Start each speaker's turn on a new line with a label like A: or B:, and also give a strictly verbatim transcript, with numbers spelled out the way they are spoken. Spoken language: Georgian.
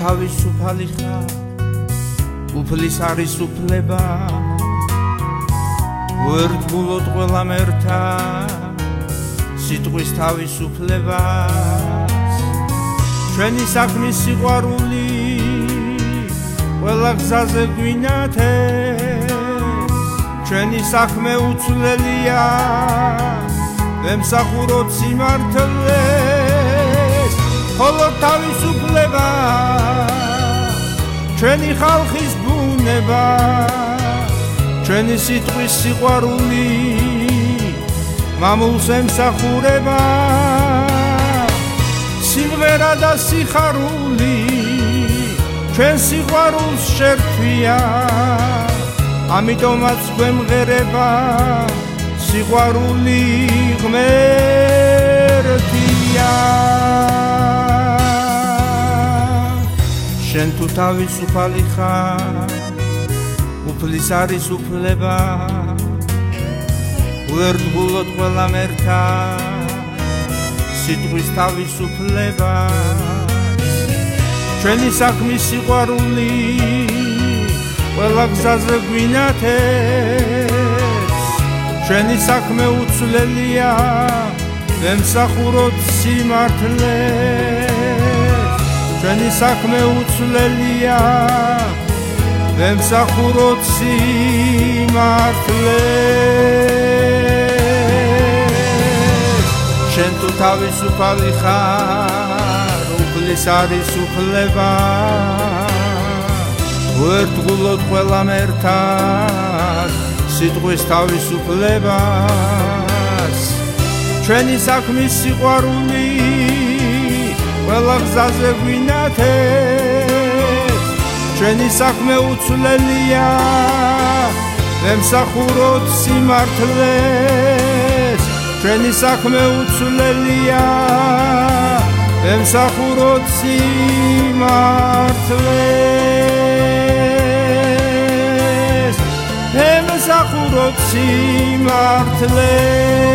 A: თავისუფალი ხარ უფლის არის უფლება ვერდგულოთ ყველამ ერთად სიტყვის თავისუფლებას ჩვენი საქმის სიყვარული ყველა გზაზე გვინათეს ჩვენი საქმე უცვლელია ვემსახუროთ სიმართლეს ხოლო თავისუფლება ჩვენი ხალხის ბუნება ჩვენი სიტყვის სიყვარული მამულს ემსახურება სიმღერა და სიხარული ჩვენ სიყვარულს შერტვია ამიტომაც გვემღერება სიყვარული ღმერთია შენ თუ თავისუფალი ხარ უფლის არის უფლება ვერდგულოთ ყველამ ერთად სიტყვის თავისუფლებას ჩვენი საქმის სიყვარული ყველა გზაზე გვინათეს ჩვენი საქმე უცვლელია ვემსახუროთ სიმართლეს ჩვენი საქმე უცვლელია ვემსახუროთ სიმართლეს შენ თუ თავისუფალი ხარ უფლის არის უფლება ვერდგულოთ ყველამ ერთად სიტყვის თავისუფლებას ჩვენი საქმის სიყვარული ყველა გზაზე გვინათეს ჩვენი საქმე უცვლელია ვემსახუროთ სიმართლეს ჩვენი საქმე უცვლელია ვემსახუროთ სიმართლეს ვემსახუროთ სიმართლეს